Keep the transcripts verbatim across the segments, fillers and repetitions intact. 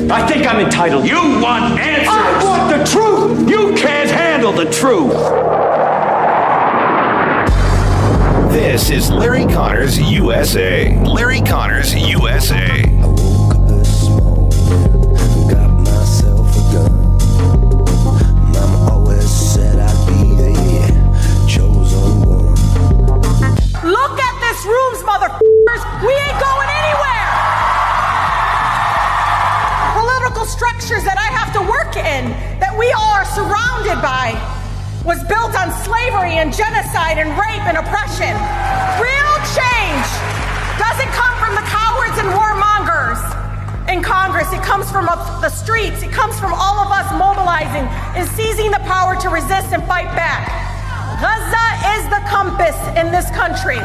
I think I'm entitled. You want answers! I want the truth! You can't handle the truth! This is Larry Connors U S A. Larry Connors U S A. I woke up this morning, got myself a gun. Mama always said I'd be the chosen one. Look at this rooms, motherfuckers! We ain't going anywhere! Political structures that I have to work in, that we all are surrounded by, was built on slavery and genocide and rape and oppression. Real change doesn't come from the cowards and warmongers in Congress. It comes from the streets. It comes from all of us mobilizing and seizing the power to resist and fight back. Gaza is the compass in this country.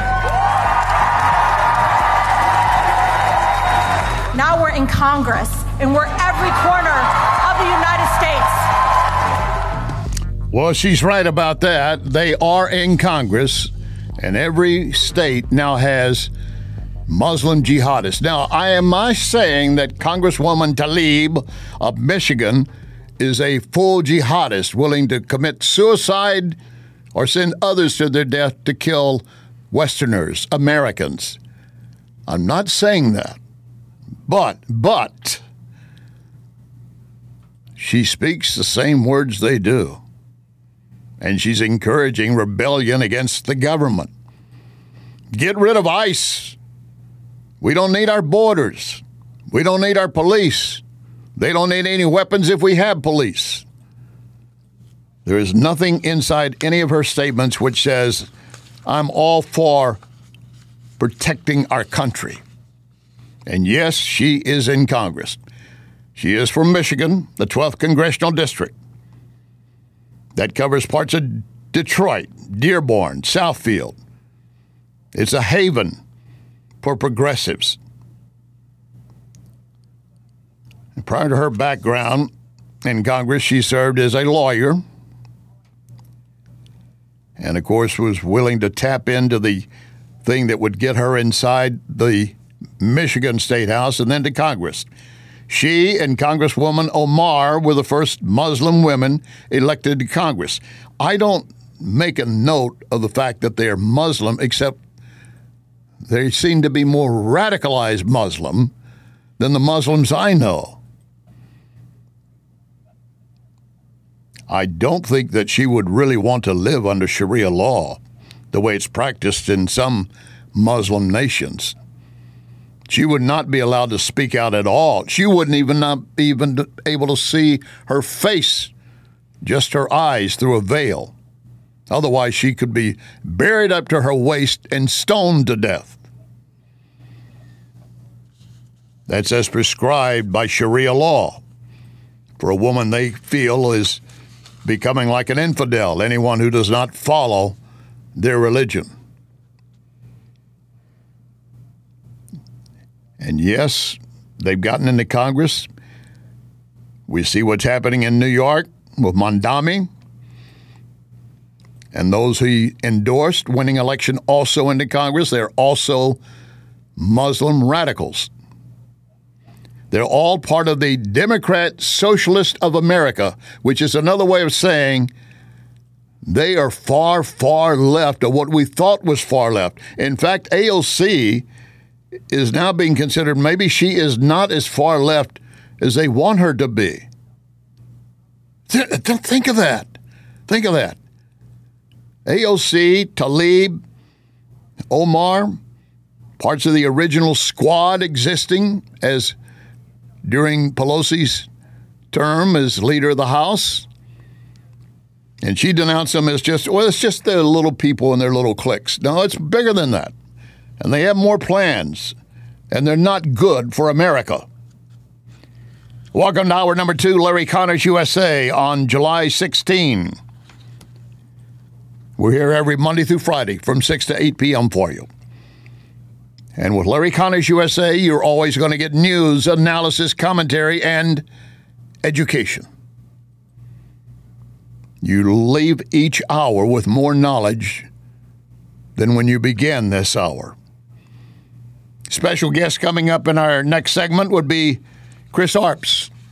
Now we're in Congress, and we're every corner of the United States. Well, she's right about that. They are in Congress, and every state now has Muslim jihadists. Now, I am I saying that Congresswoman Tlaib of Michigan is a full jihadist willing to commit suicide or send others to their death to kill Westerners, Americans. I'm not saying that. But, but, she speaks the same words they do. And she's encouraging rebellion against the government. Get rid of ICE. We don't need our borders. We don't need our police. They don't need any weapons if we have police. There is nothing inside any of her statements which says, I'm all for protecting our country. And yes, she is in Congress. She is from Michigan, the twelfth Congressional District. That covers parts of Detroit, Dearborn, Southfield. It's a haven for progressives. And prior to her background in Congress, she served as a lawyer and, of course, was willing to tap into the thing that would get her inside the Michigan State House and then to Congress. She and Congresswoman Omar were the first Muslim women elected to Congress. I don't make a note of the fact that they are Muslim, except they seem to be more radicalized Muslim than the Muslims I know. I don't think that she would really want to live under Sharia law, the way it's practiced in some Muslim nations. She would not be allowed to speak out at all. She wouldn't even not be even able to see her face, just her eyes through a veil. Otherwise, she could be buried up to her waist and stoned to death. That's as prescribed by Sharia law for a woman they feel is becoming like an infidel, anyone who does not follow their religion. And yes, they've gotten into Congress. We see what's happening in New York with Mondami and those he endorsed winning election also into Congress. They're also Muslim radicals. They're all part of the Democrat Socialist of America, which is another way of saying they are far, far left of what we thought was far left. In fact, A O C is now being considered, maybe she is not as far left as they want her to be. Think of that. Think of that. A O C, Tlaib, Omar, parts of the original squad existing as during Pelosi's term as leader of the House. And she denounced them as just, well, it's just the little people and their little cliques. No, it's bigger than that. And they have more plans, and they're not good for America. Welcome to hour number two, Larry Connors U S A on July sixteenth. We're here every Monday through Friday from six to eight p.m. for you. And with Larry Connors U S A, you're always going to get news, analysis, commentary, and education. You leave each hour with more knowledge than when you began this hour. Special guest coming up in our next segment would be Chris Arps.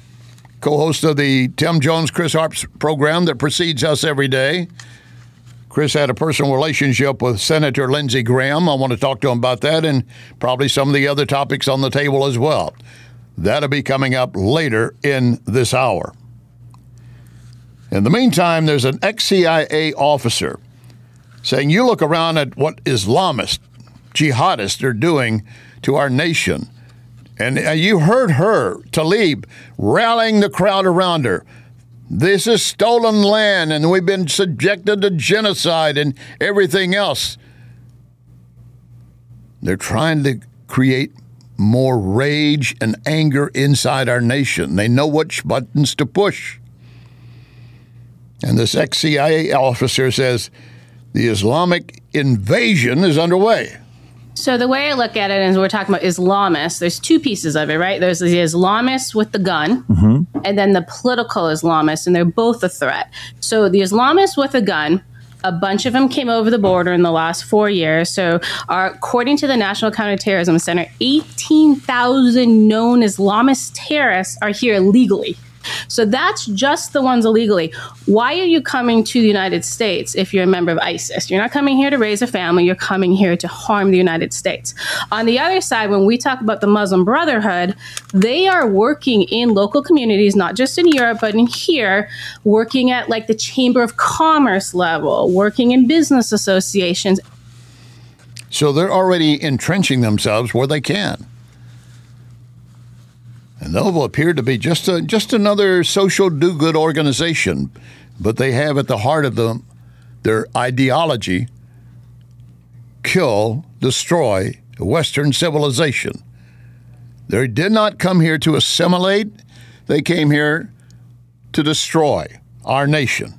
co-host of the Tim Jones, Chris Harps program that precedes us every day. Chris had a personal relationship with Senator Lindsey Graham. I want to talk to him about that and probably some of the other topics on the table as well. That'll be coming up later in this hour. In the meantime, there's an ex-C I A officer saying, you look around at what Islamists, jihadists are doing to our nation. And you heard her, Tlaib, rallying the crowd around her. This is stolen land, and we've been subjected to genocide and everything else. They're trying to create more rage and anger inside our nation. They know which buttons to push. And this ex-C I A officer says the Islamic invasion is underway. So the way I look at it is we're talking about Islamists. There's two pieces of it, right? There's the Islamists with the gun, mm-hmm. and then the political Islamists, and they're both a threat. So the Islamists with a gun, a bunch of them came over the border in the last four years. So our, according to the National Counterterrorism Center, eighteen thousand known Islamist terrorists are here legally. So that's just the ones illegally. Why are you coming to the United States if you're a member of ISIS? You're not coming here to raise a family. You're coming here to harm the United States. On the other side, when we talk about the Muslim Brotherhood, they are working in local communities, not just in Europe, but in here, working at like the Chamber of Commerce level, working in business associations. So they're already entrenching themselves where they can. And they'll appear to be just a, just another social do-good organization, but they have at the heart of them their ideology, kill, destroy Western civilization. They did not come here to assimilate. They came here to destroy our nation.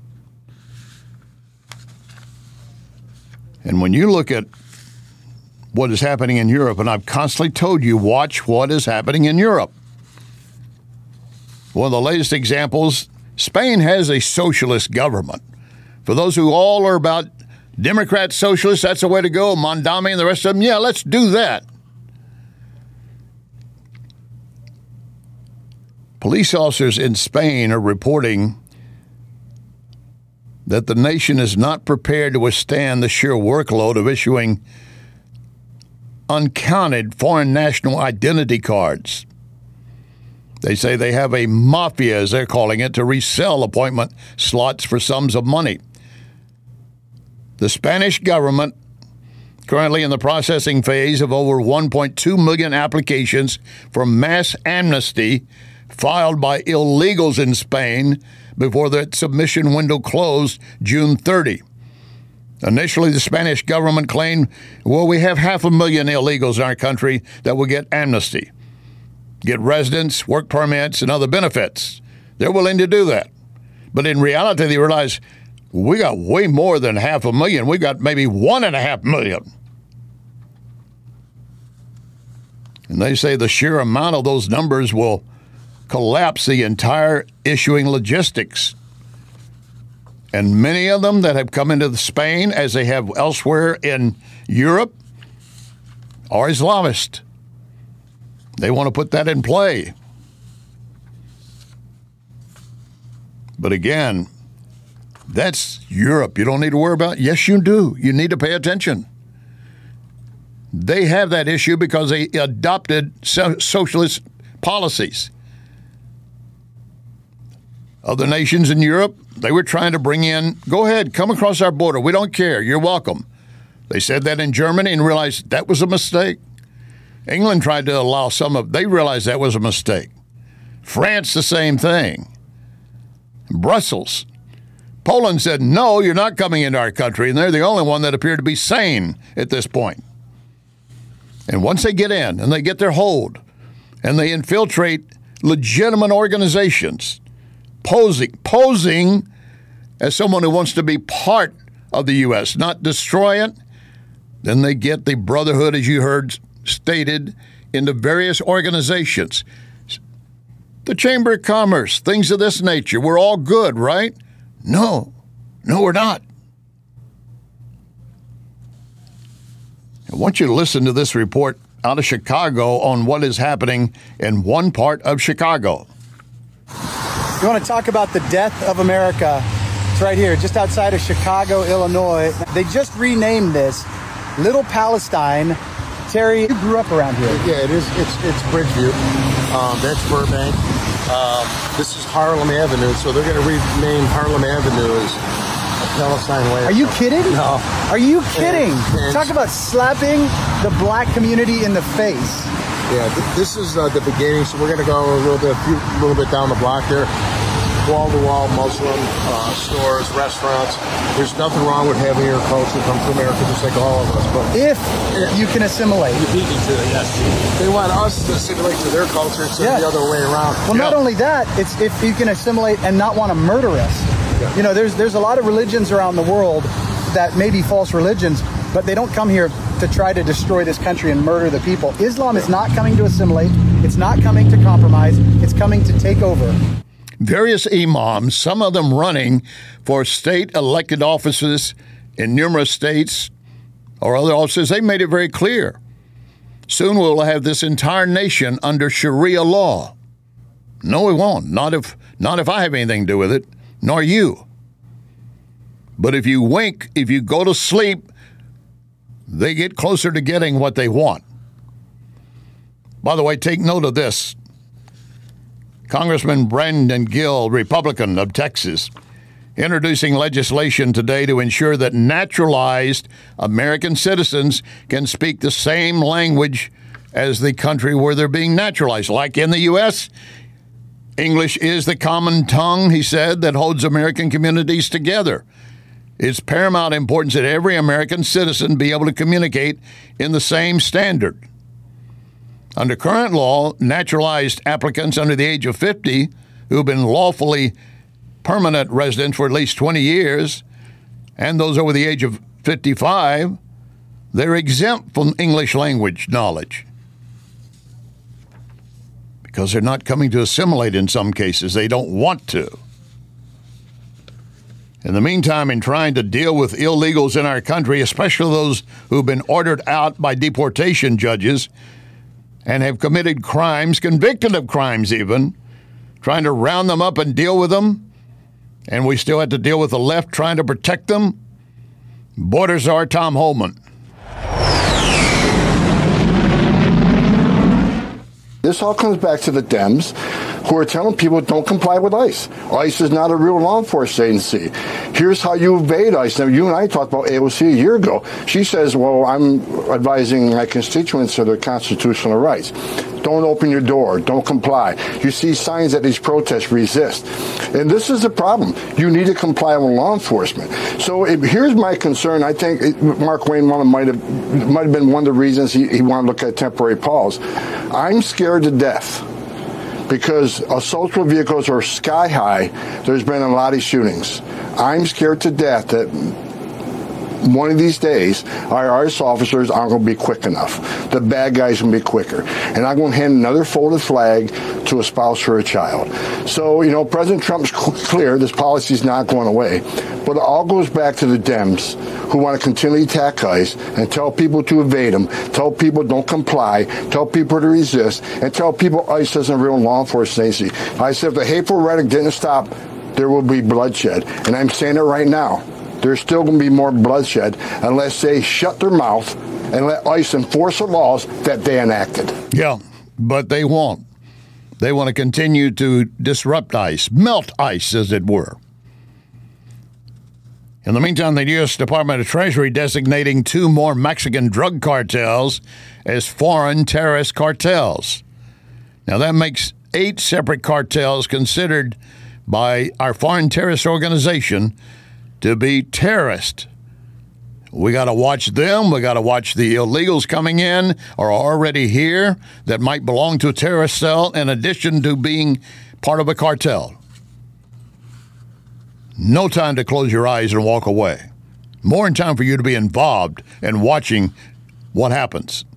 And when you look at what is happening in Europe, and I've constantly told you, watch what is happening in Europe. One of the latest examples, Spain has a socialist government. For those who all are about Democrat socialists, that's the way to go. Mondami and the rest of them, yeah, let's do that. Police officers in Spain are reporting that the nation is not prepared to withstand the sheer workload of issuing uncounted foreign national identity cards. They say they have a mafia, as they're calling it, to resell appointment slots for sums of money. The Spanish government, currently in the processing phase of over one point two million applications for mass amnesty filed by illegals in Spain before that submission window closed June thirtieth. Initially, the Spanish government claimed, well, we have half a million illegals in our country that will get amnesty, get residence, work permits, and other benefits. They're willing to do that. But in reality, they realize we got way more than half a million. We got maybe one and a half million. And they say the sheer amount of those numbers will collapse the entire issuing logistics. And many of them that have come into Spain, as they have elsewhere in Europe, are Islamist. They want to put that in play. But again, that's Europe. You don't need to worry about it. Yes, you do. You need to pay attention. They have that issue because they adopted so- socialist policies. Other nations in Europe, they were trying to bring in, go ahead, come across our border. We don't care. You're welcome. They said that in Germany and realized that was a mistake. England tried to allow some of, they realized that was a mistake. France, the same thing. Brussels. Poland said, no, you're not coming into our country. And they're the only one that appeared to be sane at this point. And once they get in and they get their hold and they infiltrate legitimate organizations, posing, posing as someone who wants to be part of the U S, not destroy it, then they get the brotherhood, as you heard stated, into various organizations. The Chamber of Commerce, things of this nature. We're all good, right? No. No, we're not. I want you to listen to this report out of Chicago on what is happening in one part of Chicago. You want to talk about the death of America? It's right here, just outside of Chicago, Illinois. They just renamed this Little Palestine. Terry, you grew up around here. Yeah, it is. It's it's Bridgeview. Um, that's Burbank. Um, this is Harlem Avenue, so they're going to rename Harlem Avenue as Palestine Way. Are you kidding? No. Are you kidding? And, and Talk about slapping the black community in the face. Yeah, th- this is uh, the beginning, so we're going to go a little bit, a few, little bit down the block there. Wall-to-wall Muslim uh, stores, restaurants. There's nothing wrong with having your culture come to America, just like all of us. But if you can assimilate, you need to, yes. They want us to assimilate to their culture instead yeah. of the other way around. Well, yeah. not only that, it's if you can assimilate and not want to murder us. Yeah. You know, there's there's a lot of religions around the world that may be false religions, but they don't come here to try to destroy this country and murder the people. Islam is not coming to assimilate. It's not coming to compromise. It's coming to take over. Various imams, some of them running for state elected offices in numerous states or other offices, they made it very clear. Soon we'll have this entire nation under Sharia law. No, we won't. Not if, not if I have anything to do with it, nor you. But if you wink, if you go to sleep, they get closer to getting what they want. By the way, take note of this. Congressman Brandon Gill, Republican of Texas, introducing legislation today to ensure that naturalized American citizens can speak the same language as the country where they're being naturalized. Like in the U S, English is the common tongue, he said, that holds American communities together. It's paramount importance that every American citizen be able to communicate in the same standard. Under current law, naturalized applicants under the age of fifty who have been lawfully permanent residents for at least twenty years, and those over the age of fifty-five, they're exempt from English language knowledge because they're not coming to assimilate in some cases. They don't want to. In the meantime, in trying to deal with illegals in our country, especially those who've been ordered out by deportation judges and have committed crimes, convicted of crimes even, trying to round them up and deal with them, and we still have to deal with the left trying to protect them. Border Czar Tom Homan. This all comes back to the Dems, who are telling people don't comply with ICE. ICE is not a real law enforcement agency. Here's how you evade ICE. Now, you and I talked about A O C a year ago. She says, well, I'm advising my constituents of their constitutional rights. Don't open your door. Don't comply. You see signs at these protests, resist. And this is the problem. You need to comply with law enforcement. So it, here's my concern. I think it, Mark Wayne might have might have been one of the reasons he, he wanted to look at temporary pause. I'm scared to death because assault with vehicles are sky high. There's been a lot of shootings. I'm scared to death that one of these days, our I R S officers aren't going to be quick enough. The bad guys will be quicker. And I'm going to hand another folded flag to a spouse or a child. So, you know, President Trump's clear this policy is not going away. But it all goes back to the Dems who want to continually attack ICE and tell people to evade them, tell people don't comply, tell people to resist, and tell people ICE isn't a real law enforcement agency. I said if the hateful rhetoric didn't stop, there will be bloodshed. And I'm saying it right now. There's still going to be more bloodshed unless they shut their mouth and let ICE enforce the laws that they enacted. Yeah, but they won't. They want to continue to disrupt ICE, melt ICE, as it were. In the meantime, the U S Department of Treasury designating two more Mexican drug cartels as foreign terrorist cartels. Now, that makes eight separate cartels considered by our foreign terrorist organization to be terrorist. We got to watch them. We got to watch the illegals coming in or already here that might belong to a terrorist cell in addition to being part of a cartel. No time to close your eyes and walk away. More in time for you to be involved in watching what happens.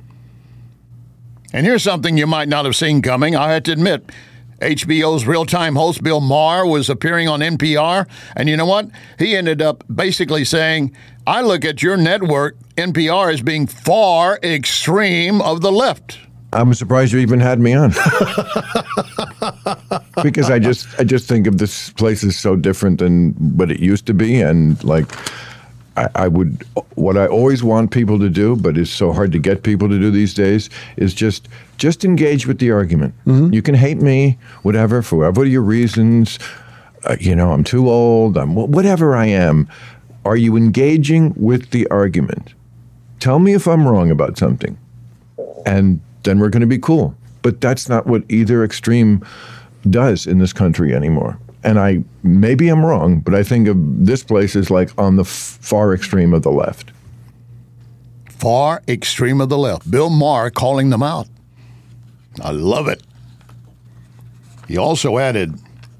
And here's something you might not have seen coming. I have to admit, H B O's real-time host Bill Maher was appearing on N P R, and you know what? He ended up basically saying, I look at your network, N P R, as being far extreme of the left. I'm surprised you even had me on. because I just I just think of this place is so different than what it used to be, and like I, I would what I always want people to do, but it's so hard to get people to do these days, is just just engage with the argument. Mm-hmm. You can hate me, whatever, for whatever your reasons. Uh, you know, I'm too old. I'm whatever I am. Are you engaging with the argument? Tell me if I'm wrong about something, and then we're going to be cool. But that's not what either extreme does in this country anymore. And I maybe I'm wrong, but I think of this place as like on the f- far extreme of the left. Far extreme of the left. Bill Maher calling them out. I love it. He also added,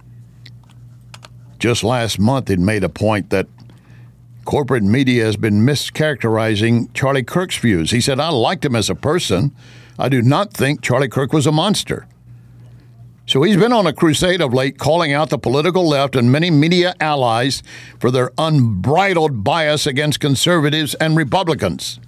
just last month, he'd made a point that corporate media has been mischaracterizing Charlie Kirk's views. He said, I liked him as a person. I do not think Charlie Kirk was a monster. So he's been on a crusade of late, calling out the political left and many media allies for their unbridled bias against conservatives and Republicans.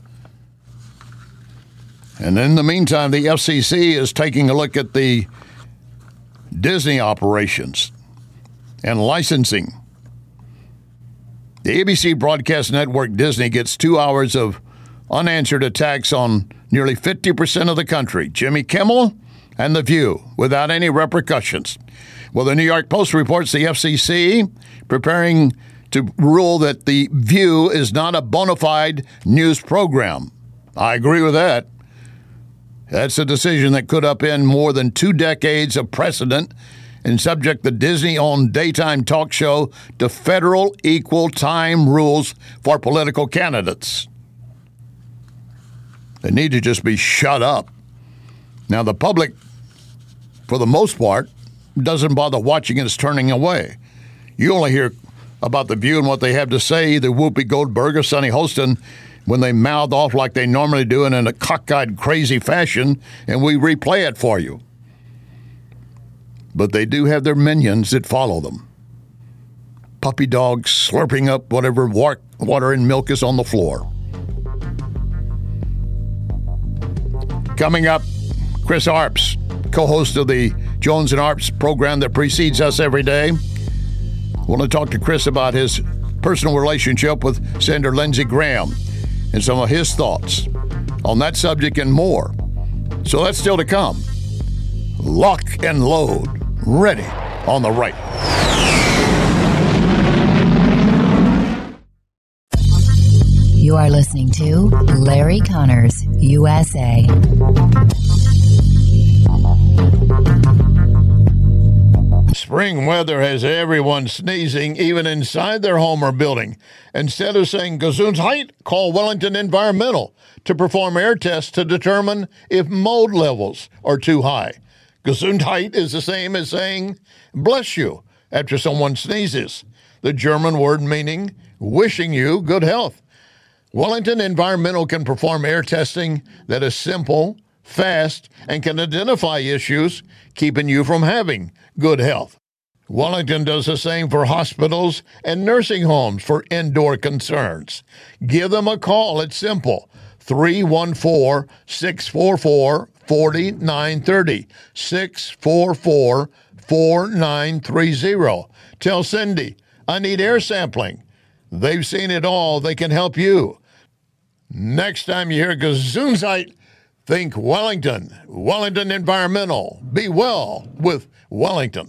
And in the meantime, the F C C is taking a look at the Disney operations and licensing. The A B C broadcast network Disney gets two hours of unanswered attacks on nearly fifty percent of the country, Jimmy Kimmel and The View, without any repercussions. Well, the New York Post reports the F C C preparing to rule that The View is not a bona fide news program. I agree with that. That's a decision that could upend more than two decades of precedent and subject the Disney-owned daytime talk show to federal equal time rules for political candidates. They need to just be shut up. Now, the public, for the most part, doesn't bother watching and is turning away. You only hear about The View and what they have to say, either Whoopi Goldberg or Sonny Hostin, when they mouth off like they normally do in a cockeyed, crazy fashion, and we replay it for you. But they do have their minions that follow them. Puppy dogs slurping up whatever water and milk is on the floor. Coming up, Chris Arps, co-host of the Jones and Arps program that precedes us every day. I want to talk to Chris about his personal relationship with Senator Lindsey Graham and some of his thoughts on that subject and more. So that's still to come. Lock and load. Ready on the right. You are listening to Larry Connors, U S A. Spring weather has everyone sneezing, even inside their home or building. Instead of saying Gesundheit, call Wellington Environmental to perform air tests to determine if mold levels are too high. Gesundheit is the same as saying bless you after someone sneezes, the German word meaning wishing you good health. Wellington Environmental can perform air testing that is simple, fast, and can identify issues keeping you from having good health. Wellington does the same for hospitals and nursing homes for indoor concerns. Give them a call. It's simple. three one four, six four four, four nine three zero. six four four, four nine three zero. Tell Cindy, I need air sampling. They've seen it all. They can help you. Next time you hear Gesundheit, think Wellington. Wellington Environmental. Be well with Wellington.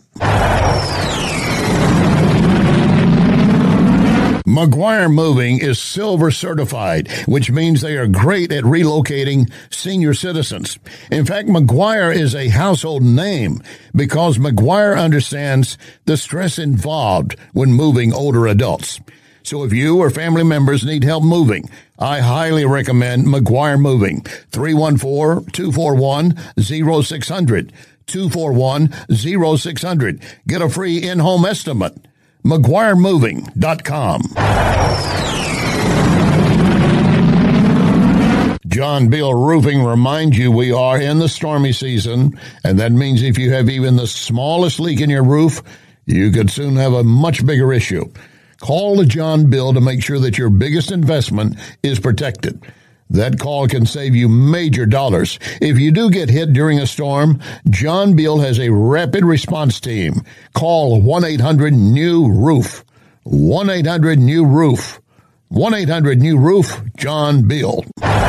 McGuire Moving is silver certified, which means they are great at relocating senior citizens. In fact, McGuire is a household name because McGuire understands the stress involved when moving older adults. So if you or family members need help moving, I highly recommend McGuire Moving. three one four, two four one, zero six zero zero. two four one, zero six zero zero. Get a free in-home estimate. McGuire Moving dot com. John Bill Roofing reminds you we are in the stormy season, and that means if you have even the smallest leak in your roof, you could soon have a much bigger issue. Call John Bill to make sure that your biggest investment is protected. That call can save you major dollars. If you do get hit during a storm, John Beal has a rapid response team. Call one eight hundred new roof. one eight hundred new roof. one eight hundred new roof, John Beal.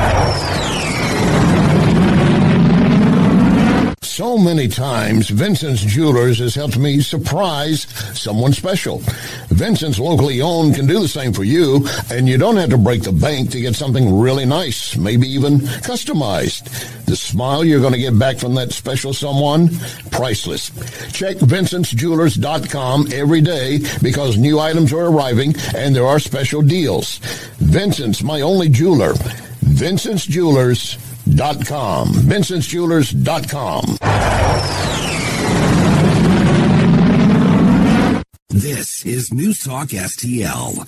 So many times, Vincent's Jewelers has helped me surprise someone special. Vincent's locally owned can do the same for you, and you don't have to break the bank to get something really nice, maybe even customized. The smile you're going to get back from that special someone, priceless. Check Vincent's Jewelers dot com every day because new items are arriving and there are special deals. Vincent's, my only jeweler. Vincent's Jewelers dot com. Vincent's Jewelers dot com. This is News Talk S T L.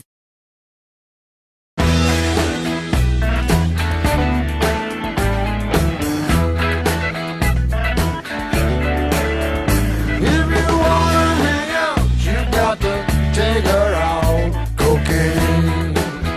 If you wanna hang out, you got to take her out. Cocaine.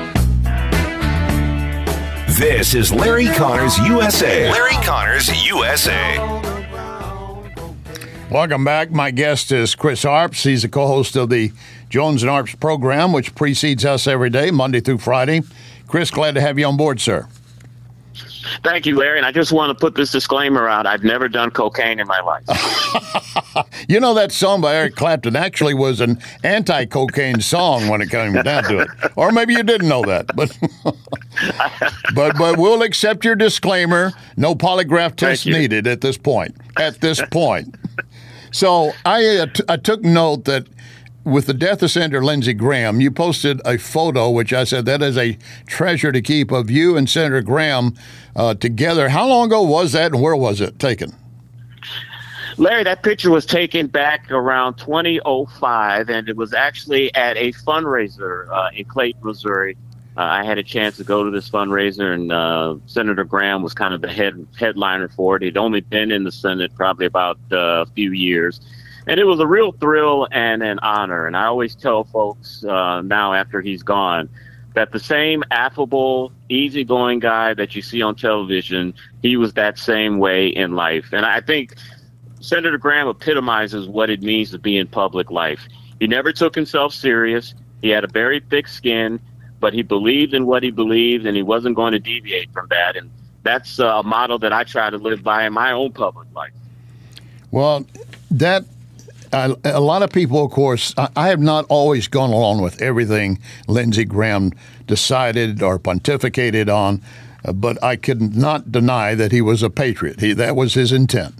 This is Larry Connors U S A. Larry Connors U S A. Welcome back. My guest is Chris Arps. He's the co-host of the Jones and Arps program, which precedes us every day, Monday through Friday. Chris, glad to have you on board, sir. Thank you, Larry. And I just want to put this disclaimer out. I've never done cocaine in my life. You know, that song by Eric Clapton actually was an anti-cocaine song when it came down to it. Or maybe you didn't know that. But but but we'll accept your disclaimer. No polygraph test needed at this point. At this point. So I, uh, t- I took note that with the death of Senator Lindsey Graham, you posted a photo, which I said that is a treasure to keep, of you and Senator Graham uh, together. How long ago was that, and where was it taken? Larry, that picture was taken back around twenty oh five, and it was actually at a fundraiser uh, in Clayton, Missouri. Uh, I had a chance to go to this fundraiser, and uh, Senator Graham was kind of the head headliner for it. He'd only been in the Senate probably about uh, a few years. And it was a real thrill and an honor. And I always tell folks uh, now after he's gone that the same affable, easygoing guy that you see on television, he was that same way in life. And I think Senator Graham epitomizes what it means to be in public life. He never took himself serious. He had a very thick skin, but he believed in what he believed, and he wasn't going to deviate from that. And that's a model that I try to live by in my own public life. Well, that uh, a lot of people, of course, I, I have not always gone along with everything Lindsey Graham decided or pontificated on, uh, but I could not deny that he was a patriot. He, that was his intent.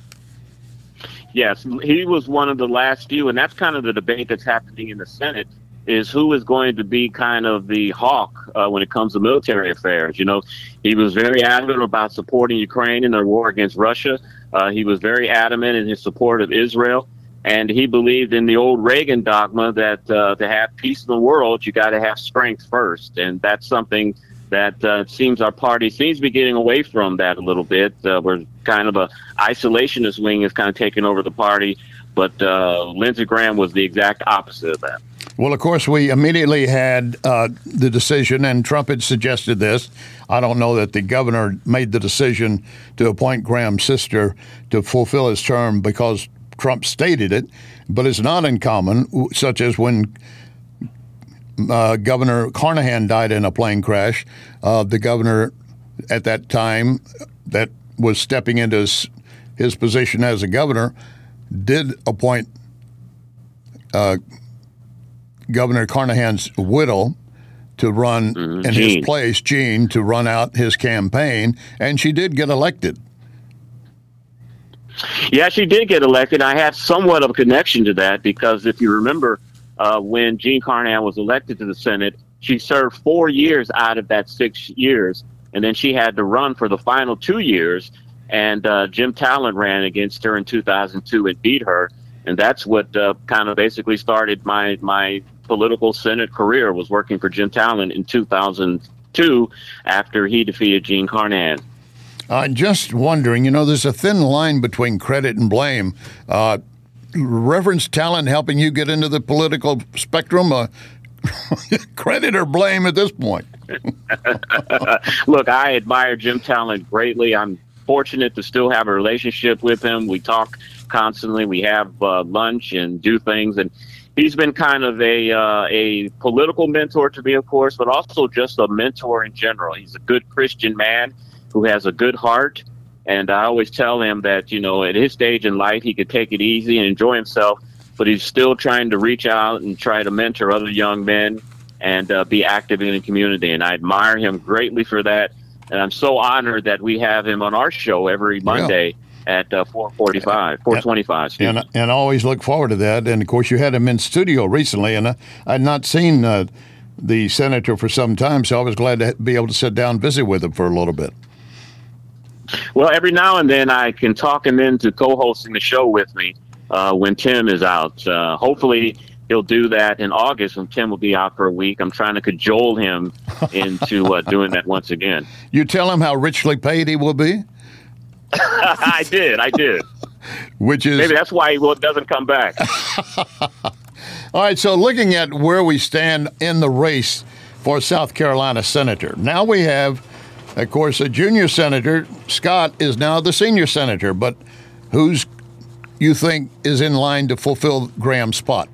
Yes, he was one of the last few, and that's kind of the debate that's happening in the Senate, is who is going to be kind of the hawk uh, when it comes to military affairs. You know, he was very adamant about supporting Ukraine in their war against Russia. Uh, he was very adamant in his support of Israel. And he believed in the old Reagan dogma that uh, to have peace in the world, you got to have strength first. And that's something that uh, it seems our party seems to be getting away from that a little bit. Uh, we're kind of a isolationist wing is kind of taking over the party. But uh, Lindsey Graham was the exact opposite of that. Well, of course, we immediately had uh, the decision, and Trump had suggested this. I don't know that the governor made the decision to appoint Graham's sister to fulfill his term because Trump stated it, but it's not uncommon, such as when uh, Governor Carnahan died in a plane crash. Uh, the governor at that time that was stepping into his, his position as a governor did appoint uh, Governor Carnahan's widow to run mm-hmm. in Jean. his place, Jean, to run out his campaign, and she did get elected. Yeah, she did get elected. I have somewhat of a connection to that because if you remember uh, when Jean Carnahan was elected to the Senate, she served four years out of that six years, and then she had to run for the final two years, and uh, Jim Talent ran against her in two thousand two and beat her, and that's what uh, kind of basically started my my political Senate career, was working for Jim Talent in two thousand two after he defeated Jean Carnahan. I'm uh, just wondering, you know, there's a thin line between credit and blame. Uh, Reverend Talent helping you get into the political spectrum, uh, credit or blame at this point? Look, I admire Jim Talent greatly. I'm fortunate to still have a relationship with him. We talk constantly. We have uh, lunch and do things. And he's been kind of a uh, a political mentor to me, of course, but also just a mentor in general. He's a good Christian man who has a good heart. And I always tell him that, you know, at his stage in life, he could take it easy and enjoy himself, but he's still trying to reach out and try to mentor other young men and uh, be active in the community. And I admire him greatly for that. And I'm so honored that we have him on our show every Monday yeah. at uh, four forty-five, four twenty-five. And, and I always look forward to that. And, of course, you had him in studio recently, and I had not seen uh, the senator for some time, so I was glad to be able to sit down and visit with him for a little bit. Well, every now and then I can talk him into co-hosting the show with me uh, when Tim is out. Uh, hopefully he'll do that in August when Tim will be out for a week. I'm trying to cajole him into uh, doing that once again. You tell him how richly paid he will be? I did. I did. Which is maybe that's why he will, doesn't come back. All right. So looking at where we stand in the race for South Carolina senator, now we have, of course, a junior senator. Scott is now the senior senator, but who's you think is in line to fulfill Graham's spot?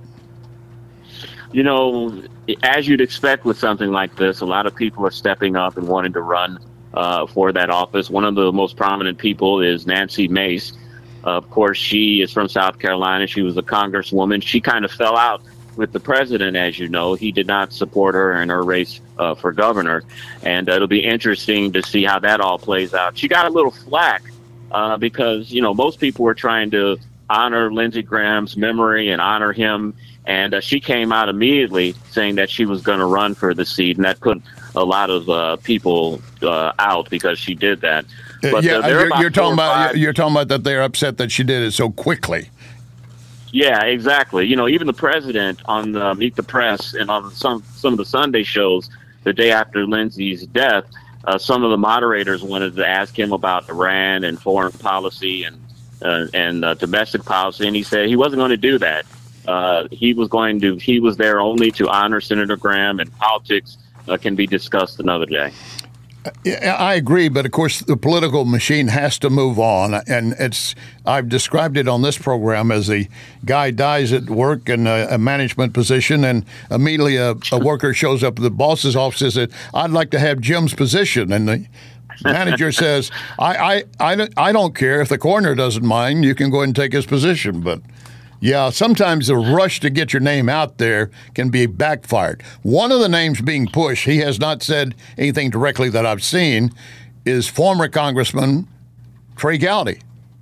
You know, as you'd expect with something like this, a lot of people are stepping up and wanting to run uh, for that office. One of the most prominent people is Nancy Mace. Uh, of course, she is from South Carolina. She was a congresswoman. She kind of fell out with the president, as you know. He did not support her in her race uh, for governor. And uh, it'll be interesting to see how that all plays out. She got a little flack uh, because, you know, most people were trying to honor Lindsey Graham's memory and honor him. And uh, she came out immediately saying that she was going to run for the seat. And that put a lot of uh, people uh, out because she did that. But, yeah, uh, you're, about you're talking about five, you're talking about that they're upset that she did it so quickly. Yeah, exactly. You know, even the president on uh, Meet the Press and on some some of the Sunday shows the day after Lindsey's death, uh, some of the moderators wanted to ask him about Iran and foreign policy and uh, and uh, domestic policy, and he said he wasn't going to do that. Uh, he was going to. He was there only to honor Senator Graham, and politics uh, can be discussed another day. Yeah, I agree, but of course the political machine has to move on, and it's. I've described it on this program as a guy dies at work in a, a management position, and immediately a, a worker shows up at the boss's office and says, "I'd like to have Jim's position," and the manager says, I, I, I, I don't care if the coroner doesn't mind. You can go ahead and take his position, but." Yeah, sometimes the rush to get your name out there can be backfired. One of the names being pushed, he has not said anything directly that I've seen, is former Congressman Trey Gowdy.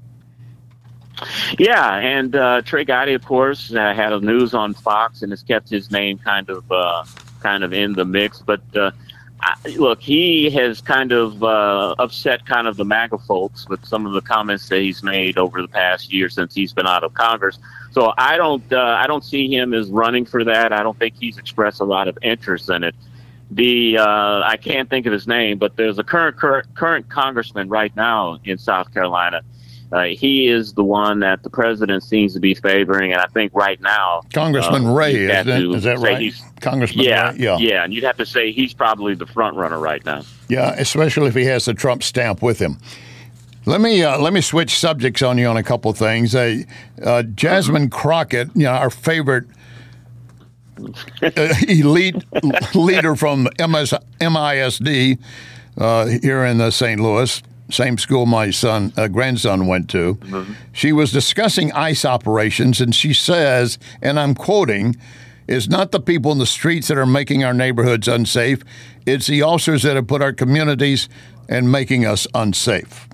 Yeah, and uh, Trey Gowdy, of course, uh, had a news on Fox and has kept his name kind of uh, kind of in the mix. But uh, I, look, he has kind of uh, upset kind of the MAGA folks with some of the comments that he's made over the past year since he's been out of Congress. So I don't, uh, I don't see him as running for that. I don't think he's expressed a lot of interest in it. The, uh, I can't think of his name, but there's a current current, current congressman right now in South Carolina. Uh, he is the one that the president seems to be favoring, and I think right now, Congressman uh, Ray, isn't it? Is that right? Congressman yeah, Ray, yeah, yeah, and you'd have to say he's probably the front runner right now. Yeah, especially if he has the Trump stamp with him. Let me uh, let me switch subjects on you on a couple of things. Uh, uh, Jasmine Crockett, you know, our favorite uh, elite leader from M I S D uh, here in uh, Saint Louis, same school my son uh, grandson went to. Mm-hmm. She was discussing ICE operations, and she says, and I'm quoting, "It's not the people in the streets that are making our neighborhoods unsafe. It's the officers that have put our communities and making us unsafe."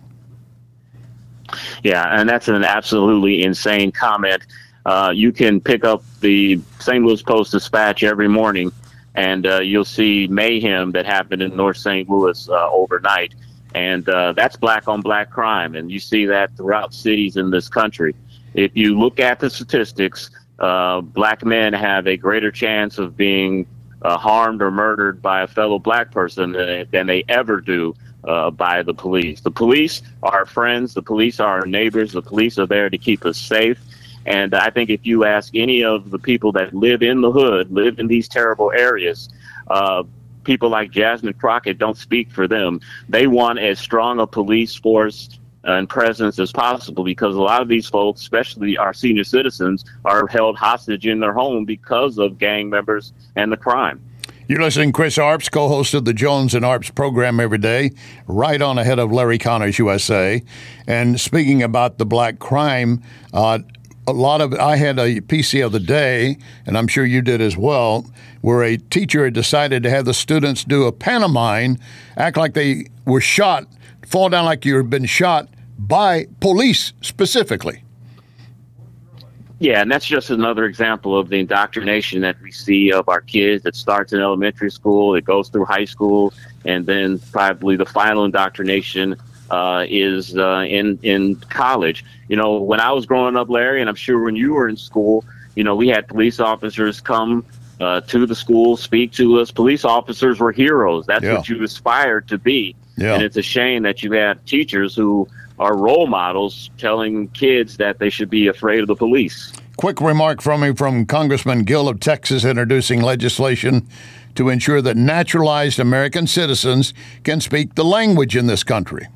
Yeah, and that's an absolutely insane comment. Uh, you can pick up the Saint Louis Post-Dispatch every morning, and uh, you'll see mayhem that happened in North Saint Louis uh, overnight. And uh, that's black-on-black crime, and you see that throughout cities in this country. If you look at the statistics, uh, black men have a greater chance of being uh, harmed or murdered by a fellow black person than, than they ever do Uh, by the police. The police are our friends. The police are our neighbors. The police are there to keep us safe. And I think if you ask any of the people that live in the hood, live in these terrible areas, uh, people like Jasmine Crockett don't speak for them. They want as strong a police force and presence as possible, because a lot of these folks, especially our senior citizens, are held hostage in their home because of gang members and the crime. You're listening to Chris Arps, co-host of the Jones and Arps program every day, right on ahead of Larry Connors U S A. And speaking about the black crime, uh, a lot of I had a P C of the day, and I'm sure you did as well, where a teacher had decided to have the students do a pantomime, act like they were shot, fall down like you had been shot by police specifically. Yeah, and that's just another example of the indoctrination that we see of our kids that starts in elementary school, it goes through high school, and then probably the final indoctrination uh, is uh, in, in college. You know, when I was growing up, Larry, and I'm sure when you were in school, you know, we had police officers come uh, to the school, speak to us. Police officers were heroes. That's Yeah. what you aspired to be. Yeah. And it's a shame that you have teachers who are role models telling kids that they should be afraid of the police. Quick remark from me from Congressman Gill of Texas, introducing legislation to ensure that naturalized American citizens can speak the language in this country.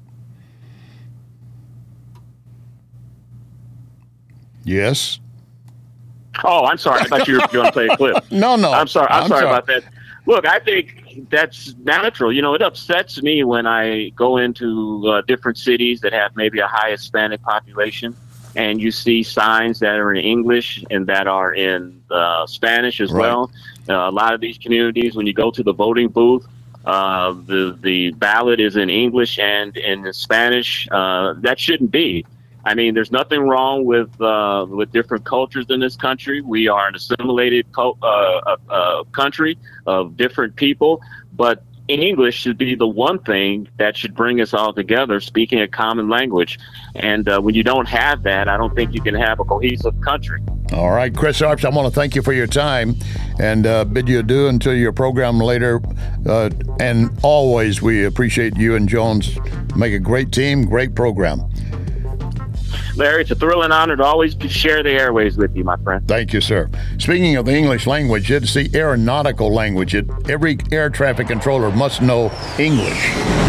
Yes? Oh, I'm sorry. I thought you were going to play a clip. No, no. I'm sorry. I'm, I'm sorry, sorry. about that. Look, I think that's natural. You know, it upsets me when I go into uh, different cities that have maybe a high Hispanic population, and you see signs that are in English and that are in uh, Spanish as Right. well. Uh, a lot of these communities, when you go to the voting booth, uh, the the ballot is in English and in Spanish. Uh, that shouldn't be. I mean, there's nothing wrong with uh, with different cultures in this country. We are an assimilated co- uh, uh, country of different people, but English should be the one thing that should bring us all together, speaking a common language. And uh, when you don't have that, I don't think you can have a cohesive country. All right, Chris Arps, I want to thank you for your time and uh, bid you adieu until your program later. Uh, and always, we appreciate you and Jones. Make a great team, great program. Larry, it's a thrill and honor to always share the airways with you, my friend. Thank you, sir. Speaking of the English language, it's the aeronautical language. It, every air traffic controller must know English.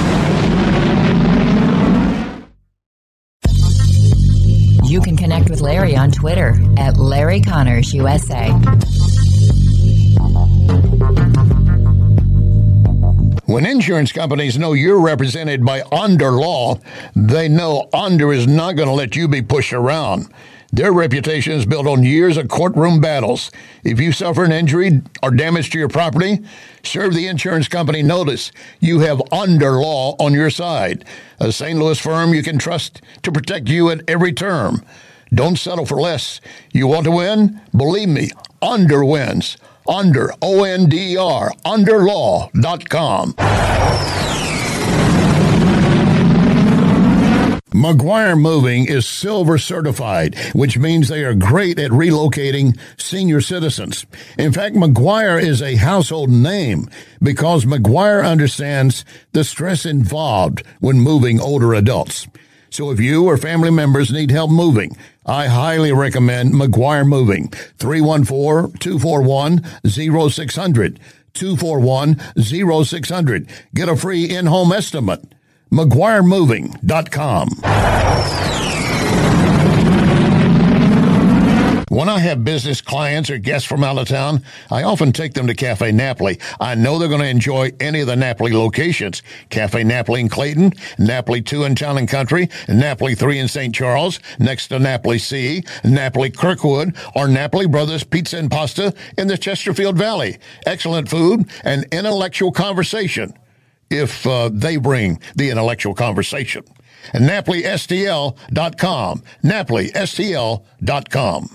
You can connect with Larry on Twitter at Larry Connors U S A. When insurance companies know you're represented by Under Law, they know Under is not going to let you be pushed around. Their reputation is built on years of courtroom battles. If you suffer an injury or damage to your property, serve the insurance company notice. You have Under Law on your side, a Saint Louis firm you can trust to protect you at every term. Don't settle for less. You want to win? Believe me, Under wins. Under, O N D E R, under law dot com. McGuire Moving is silver certified, which means they are great at relocating senior citizens. In fact, McGuire is a household name because McGuire understands the stress involved when moving older adults. So if you or family members need help moving, I highly recommend McGuire Moving. three one four, two four one, zero six zero zero. two four one, zero six zero zero. Get a free in-home estimate. McGuire Moving dot com. When I have business clients or guests from out of town, I often take them to Cafe Napoli. I know they're going to enjoy any of the Napoli locations. Cafe Napoli in Clayton, Napoli two in Town and Country, Napoli three in Saint Charles, next to Napoli C, Napoli Kirkwood, or Napoli Brothers Pizza and Pasta in the Chesterfield Valley. Excellent food and intellectual conversation, if uh, they bring the intellectual conversation. And Napoli S T L dot com. Napoli S T L dot com.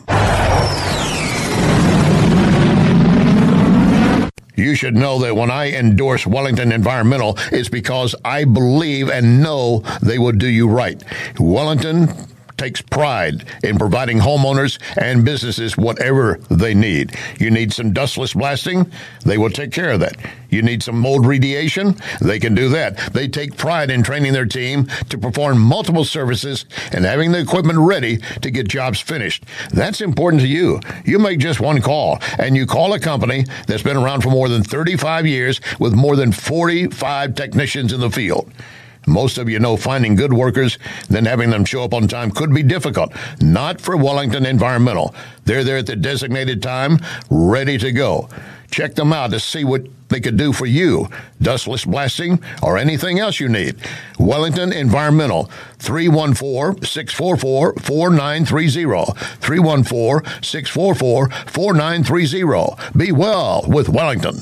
You should know that when I endorse Wellington Environmental, it's because I believe and know they will do you right. Wellington takes pride in providing homeowners and businesses whatever they need. You need some dustless blasting? They will take care of that. You need some mold remediation? They can do that. They take pride in training their team to perform multiple services and having the equipment ready to get jobs finished. That's important to you. You make just one call, and you call a company that's been around for more than thirty-five years with more than forty-five technicians in the field. Most of you know finding good workers, then having them show up on time could be difficult. Not for Wellington Environmental. They're there at the designated time, ready to go. Check them out to see what they could do for you. Dustless blasting or anything else you need. Wellington Environmental, three one four, six four four, four nine three zero. three one four, six four four, four nine three zero. Be well with Wellington.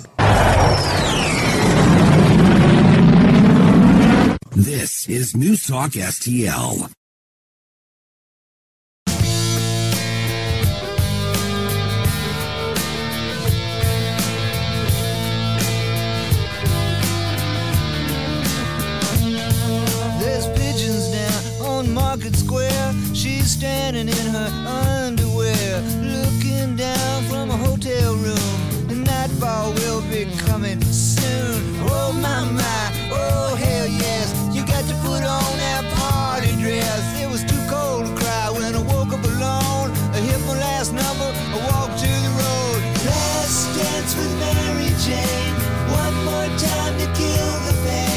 This is News Talk S T L. There's pigeons down on Market Square. She's standing in her underwear, looking down from a hotel room. The nightfall will be coming soon. Oh my my, oh hell yes. You got to put on that party dress. It was too cold to cry when I woke up alone. I hit my last number, I walked to the road. Last dance with Mary Jane. One more time to kill the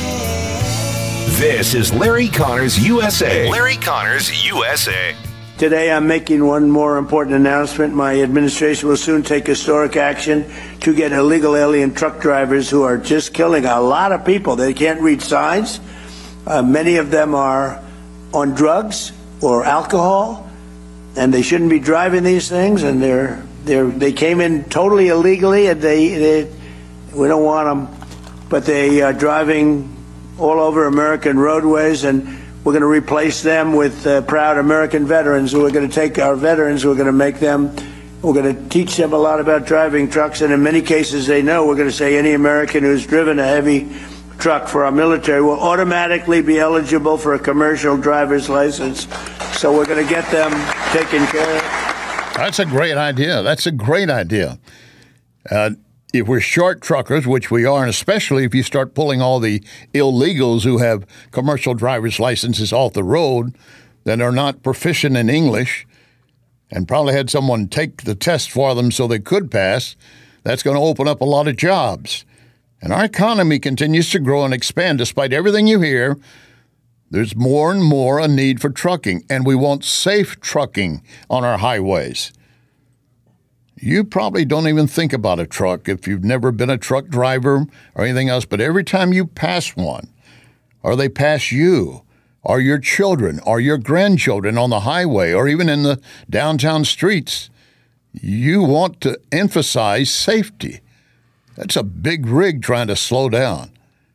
pain. This is Larry Connors U S A. Larry Connors U S A. Today I'm making one more important announcement. My administration will soon take historic action to get illegal alien truck drivers who are just killing a lot of people. They can't read signs. Uh, many of them are on drugs or alcohol, and they shouldn't be driving these things. And they're they're they came in totally illegally, and they, they we don't want them, but they are driving all over American roadways, and we're going to replace them with uh, proud American veterans who are going to take our veterans who are going to make them. We're going to teach them a lot about driving trucks, and in many cases they know. We're going to say any American who's driven a heavy truck for our military will automatically be eligible for a commercial driver's license. So we're going to get them taken care of. That's a great idea. That's a great idea. Uh, if we're short truckers, which we are, and especially if you start pulling all the illegals who have commercial driver's licenses off the road, then are not proficient in English, and probably had someone take the test for them so they could pass, that's going to open up a lot of jobs. And our economy continues to grow and expand. Despite everything you hear, there's more and more a need for trucking, and we want safe trucking on our highways. You probably don't even think about a truck if you've never been a truck driver or anything else, but every time you pass one, or they pass you, or your children, or your grandchildren on the highway, or even in the downtown streets, you want to emphasize safety. That's a big rig trying to slow down.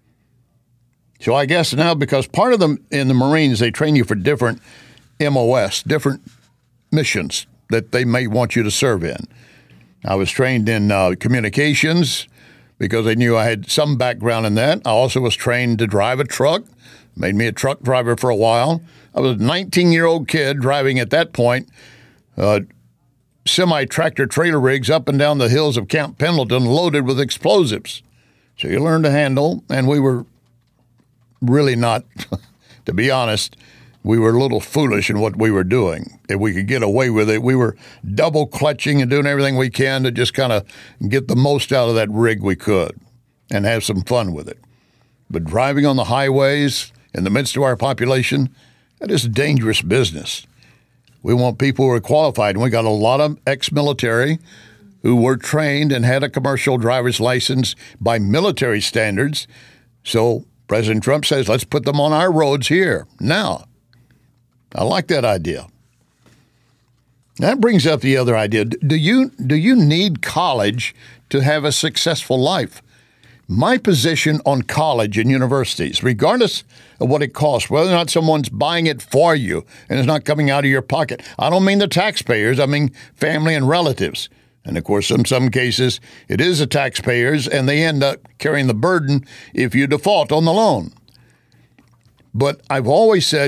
So I guess now, because part of them in the Marines, they train you for different M O S, different missions that they may want you to serve in. I was trained in uh, communications because they knew I had some background in that. I also was trained to drive a truck, made me a truck driver for a while. I was a nineteen-year-old kid driving at that point uh, semi-tractor trailer rigs up and down the hills of Camp Pendleton loaded with explosives. So you learn to handle, and we were really not, to be honest, we were a little foolish in what we were doing. If we could get away with it, we were double clutching and doing everything we can to just kind of get the most out of that rig we could and have some fun with it. But driving on the highways in the midst of our population, that is dangerous business. We want people who are qualified, and we got a lot of ex-military who were trained and had a commercial driver's license by military standards. So President Trump says, let's put them on our roads here now. I like that idea. That brings up the other idea. Do you, do you need college to have a successful life? My position on college and universities, regardless of what it costs, whether or not someone's buying it for you and it's not coming out of your pocket. I don't mean the taxpayers, I mean family and relatives. And of course, in some cases, it is the taxpayers, and they end up carrying the burden if you default on the loan. But I've always said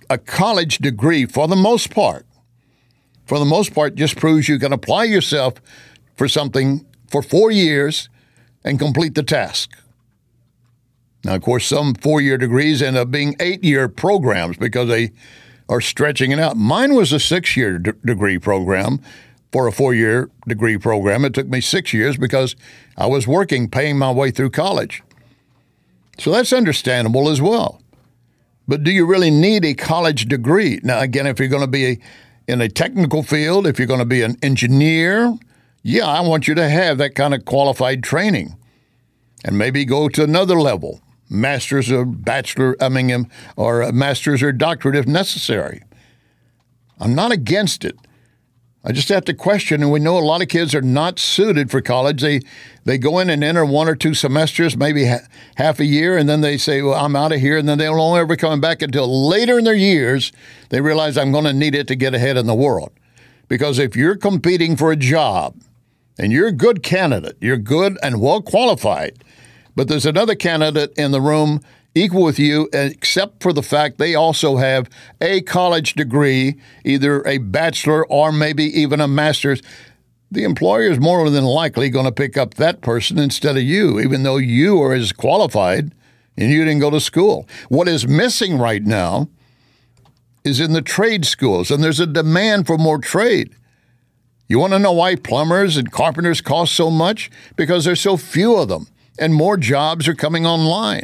a college degree, for the most part, for the most part, just proves you can apply yourself for something for four years and complete the task. Now, of course, some four-year degrees end up being eight-year programs because they are stretching it out. Mine was a six-year d- degree program for a four-year degree program. It took me six years because I was working, paying my way through college. So that's understandable as well. But do you really need a college degree? Now, again, if you're going to be a, in a technical field, if you're going to be an engineer, yeah, I want you to have that kind of qualified training and maybe go to another level. Master's or bachelor, I mean, or a master's or doctorate if necessary. I'm not against it. I just have to question, and we know a lot of kids are not suited for college. They they go in and enter one or two semesters, maybe ha- half a year, and then they say, well, I'm out of here, and then they don't only ever come back until later in their years, they realize I'm going to need it to get ahead in the world. Because if you're competing for a job, and you're a good candidate, you're good and well qualified, but there's another candidate in the room equal with you, except for the fact they also have a college degree, either a bachelor or maybe even a master's, the employer is more than likely going to pick up that person instead of you, even though you are as qualified and you didn't go to school. What is missing right now is in the trade schools, and there's a demand for more trade. You want to know why plumbers and carpenters cost so much? Because there's so few of them. And more jobs are coming online.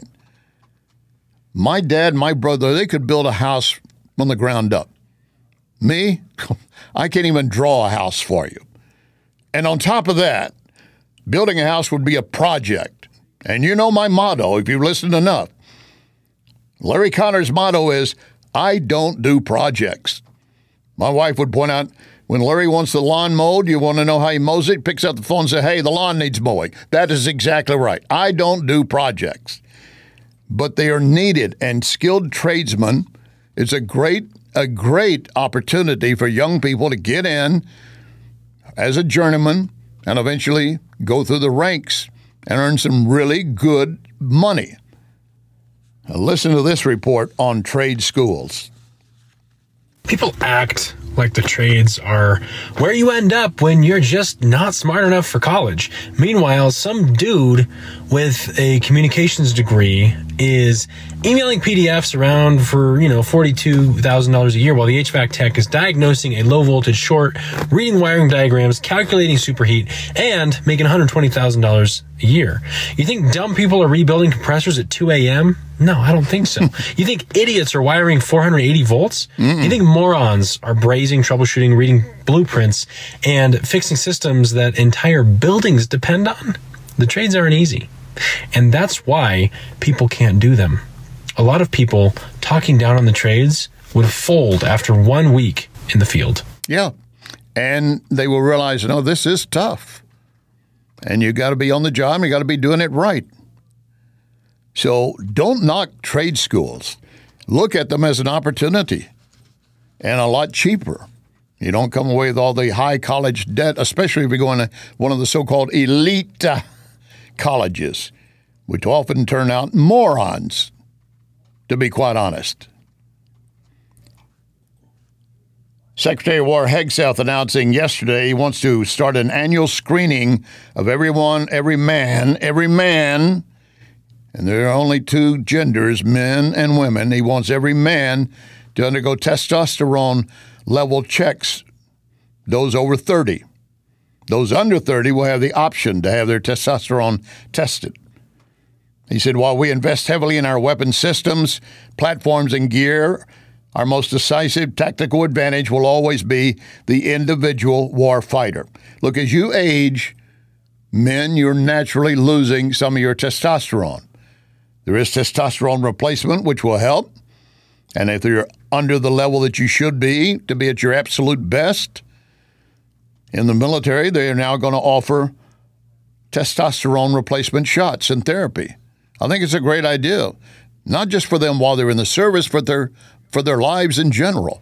My dad and my brother, they could build a house from the ground up. Me, I can't even draw a house for you. And on top of that, building a house would be a project. And you know my motto, if you've listened enough. Larry Connor's motto is, I don't do projects. My wife would point out, when Larry wants the lawn mowed, you want to know how he mows it? Picks up the phone and says, hey, the lawn needs mowing. That is exactly right. I don't do projects. But they are needed, and skilled tradesmen, it's a great, a great opportunity for young people to get in as a journeyman and eventually go through the ranks and earn some really good money. Now listen to this report on trade schools. People act like the trades are where you end up when you're just not smart enough for college. Meanwhile, some dude with a communications degree is emailing P D Fs around for, you know, forty-two thousand dollars a year while the H V A C tech is diagnosing a low voltage short, reading wiring diagrams, calculating superheat, and making one hundred twenty thousand dollars a year. You think dumb people are rebuilding compressors at two a.m.? No, I don't think so. You think idiots are wiring four hundred eighty volts? Mm-mm. You think morons are brazing, troubleshooting, reading blueprints, and fixing systems that entire buildings depend on? The trades aren't easy. And that's why people can't do them. A lot of people talking down on the trades would fold after one week in the field. Yeah. And they will realize, no, this is tough. And you got to be on the job, and you got to be doing it right. So don't knock trade schools. Look at them as an opportunity and a lot cheaper. You don't come away with all the high college debt, especially if you're going to one of the so-called elite uh, colleges, which often turn out morons, to be quite honest. Secretary of War Hegseth announcing yesterday he wants to start an annual screening of everyone, every man, every man, and there are only two genders, men and women. He wants every man to undergo testosterone level checks, those over thirty. Those under thirty will have the option to have their testosterone tested. He said, while we invest heavily in our weapon systems, platforms, and gear, our most decisive tactical advantage will always be the individual war fighter. Look, as you age, men, you're naturally losing some of your testosterone. There is testosterone replacement, which will help. And if you're under the level that you should be to be at your absolute best, in the military, they are now going to offer testosterone replacement shots and therapy. I think it's a great idea, not just for them while they're in the service, but their, for their lives in general.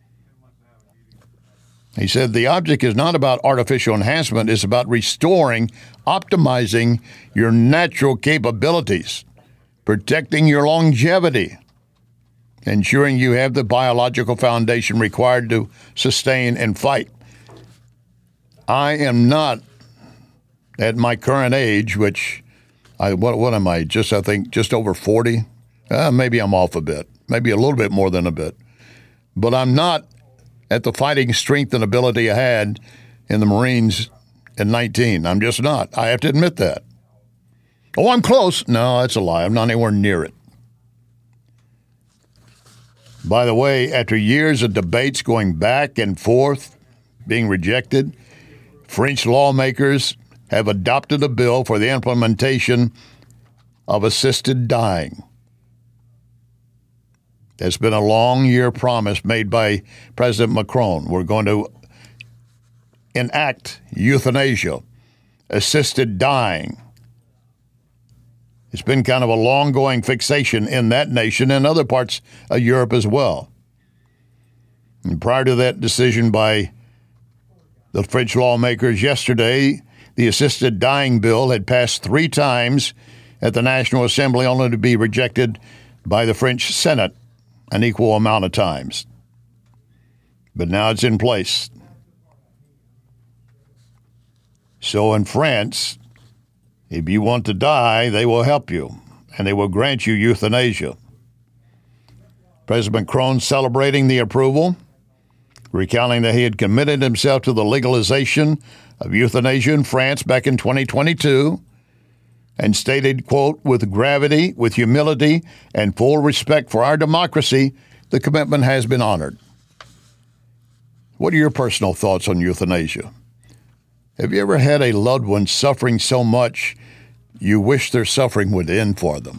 He said the object is not about artificial enhancement, it's about restoring, optimizing your natural capabilities, protecting your longevity. ensuring you have the biological foundation required to sustain and fight. I am not, at my current age, which, I what, what am I, just, I think, just over forty? Uh, maybe I'm off a bit, maybe a little bit more than a bit. But I'm not at the fighting strength and ability I had in the Marines in nineteen. I'm just not. I have to admit that. Oh, I'm close. No, that's a lie. I'm not anywhere near it. By the way, after years of debates going back and forth, being rejected, French lawmakers have adopted a bill for the implementation of assisted dying. It's been a long year promise made by President Macron. We're going to enact euthanasia, assisted dying. It's been kind of a long-going fixation in that nation and other parts of Europe as well. And prior to that decision by the French lawmakers yesterday, the assisted dying bill had passed three times at the National Assembly, only to be rejected by the French Senate an equal amount of times. But now it's in place. So in France, if you want to die, they will help you, and they will grant you euthanasia. President Macron celebrating the approval, recounting that he had committed himself to the legalization of euthanasia in France back in twenty twenty-two, and stated, quote, with gravity, with humility, and full respect for our democracy, the commitment has been honored. What are your personal thoughts on euthanasia? Have you ever had a loved one suffering so much you wish their suffering would end for them?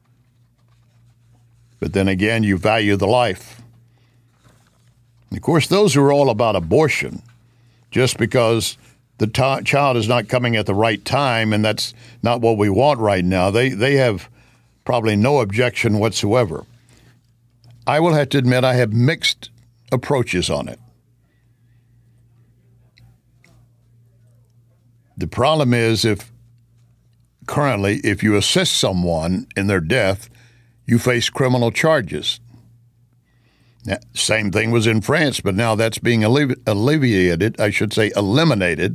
But then again, you value the life. And of course, those who are all about abortion, just because the t- child is not coming at the right time, and that's not what we want right now, they, they have probably no objection whatsoever. I will have to admit I have mixed approaches on it. The problem is if currently, if you assist someone in their death, you face criminal charges. Now, same thing was in France, but now that's being allevi- alleviated, I should say eliminated,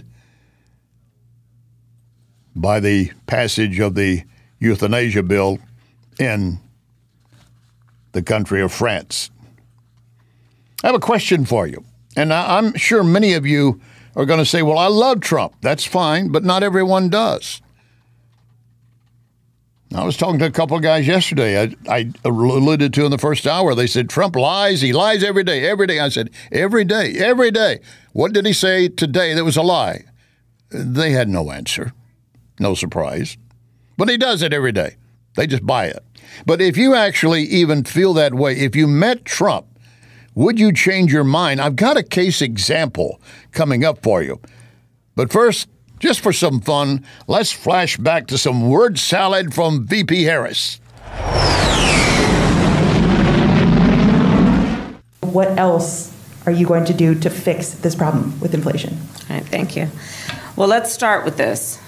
by the passage of the euthanasia bill in the country of France. I have a question for you, and I'm sure many of you are going to say, well, I love Trump. That's fine, but not everyone does. I was talking to a couple of guys yesterday. I, I alluded to in the first hour. They said, Trump lies. He lies every day, every day. I said, every day, every day. What did he say today that was a lie? They had no answer. No surprise. But he does it every day. They just buy it. But if you actually even feel that way, if you met Trump, would you change your mind? I've got a case example coming up for you. But first, just for some fun, let's flash back to some word salad from V P Harris. What else are you going to do to fix this problem with inflation? All right, thank you. Well, let's start with this.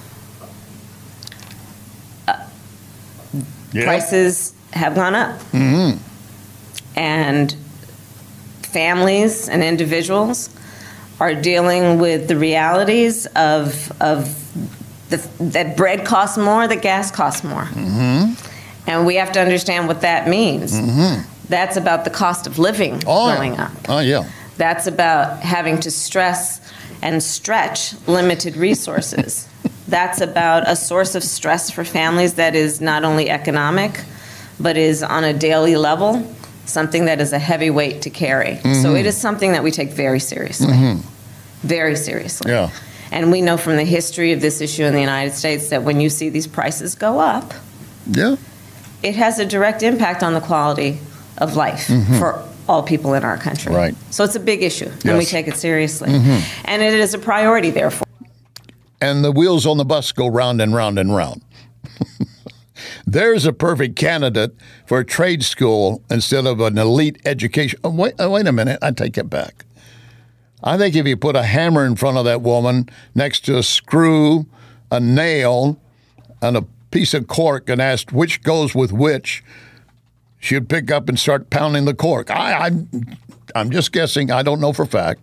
Uh, yeah. Prices have gone up. Mm-hmm. And families and individuals are dealing with the realities of of the, that bread costs more, that gas costs more. Mm-hmm. And we have to understand what that means. Mm-hmm. That's about the cost of living oh, going up. Oh, yeah. That's about having to stress and stretch limited resources. That's about a source of stress for families that is not only economic, but is on a daily level, something that is a heavy weight to carry. Mm-hmm. So it is something that we take very seriously, mm-hmm. very seriously. Yeah. And we know from the history of this issue in the United States that when you see these prices go up, yeah, it has a direct impact on the quality of life mm-hmm. for all people in our country. Right. So it's a big issue, yes. and we take it seriously. Mm-hmm. And it is a priority, therefore. And the wheels on the bus go round and round and round. There's a perfect candidate for a trade school instead of an elite education. Oh, wait, oh, wait a minute. I take it back. I think if you put a hammer in front of that woman next to a screw, a nail, and a piece of cork and asked which goes with which, she'd pick up and start pounding the cork. I, I'm, I'm just guessing. I don't know for a fact.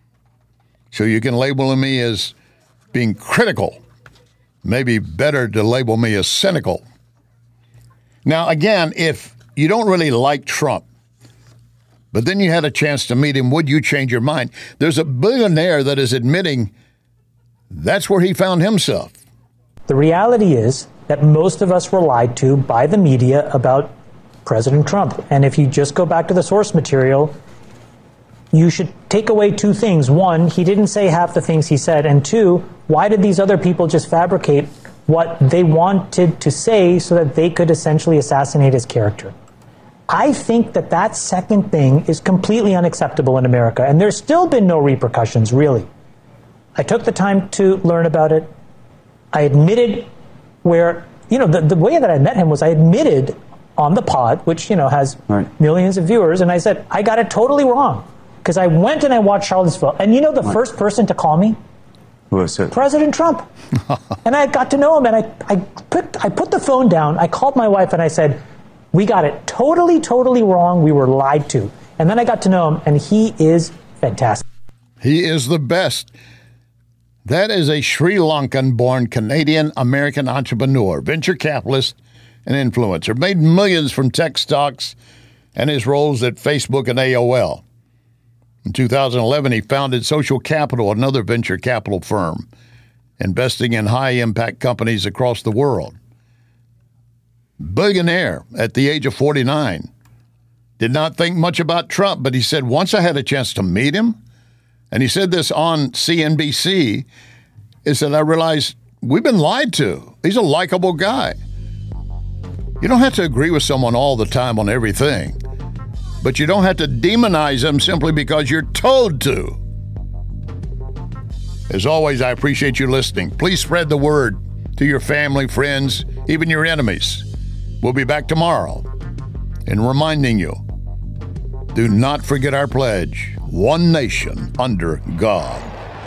So you can label me as being critical. Maybe better to label me as cynical. Now, again, if you don't really like Trump, but then you had a chance to meet him, would you change your mind? There's a billionaire that is admitting that's where he found himself. The reality is that most of us were lied to by the media about President Trump. And if you just go back to the source material, you should take away two things. One, he didn't say half the things he said. And two, why did these other people just fabricate what they wanted to say so that they could essentially assassinate his character? I think that that second thing is completely unacceptable in America, and there's still been no repercussions, really. I took the time to learn about it. I admitted where, you know, the, the way that I met him was I admitted on the pod, which, you know, has right. millions of viewers, and I said, I got it totally wrong, because I went and I watched Charlottesville, and you know the right. first person to call me? Who was it? President Trump. And I got to know him, and I, I, put, I put the phone down, I called my wife, and I said, we got it totally, totally wrong. We were lied to. And then I got to know him, and he is fantastic. He is the best. That is a Sri Lankan-born Canadian-American entrepreneur, venture capitalist, and influencer. Made millions from tech stocks and his roles at Facebook and A O L. In two thousand eleven, he founded Social Capital, another venture capital firm, investing in high-impact companies across the world. Billionaire at the age of forty-nine. Did not think much about Trump, but he said, once I had a chance to meet him, and he said this on C N B C, he said, I realized we've been lied to. He's a likable guy. You don't have to agree with someone all the time on everything, but you don't have to demonize them simply because you're told to. As always, I appreciate you listening. Please spread the word to your family, friends, even your enemies. We'll be back tomorrow and reminding you, do not forget our pledge, one nation under God.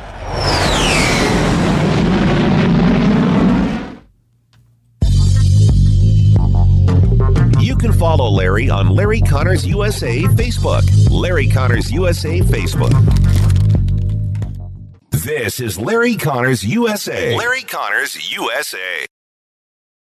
You can follow Larry on Larry Connors U S A Facebook. Larry Connors U S A Facebook. This is Larry Connors U S A. Larry Connors U S A.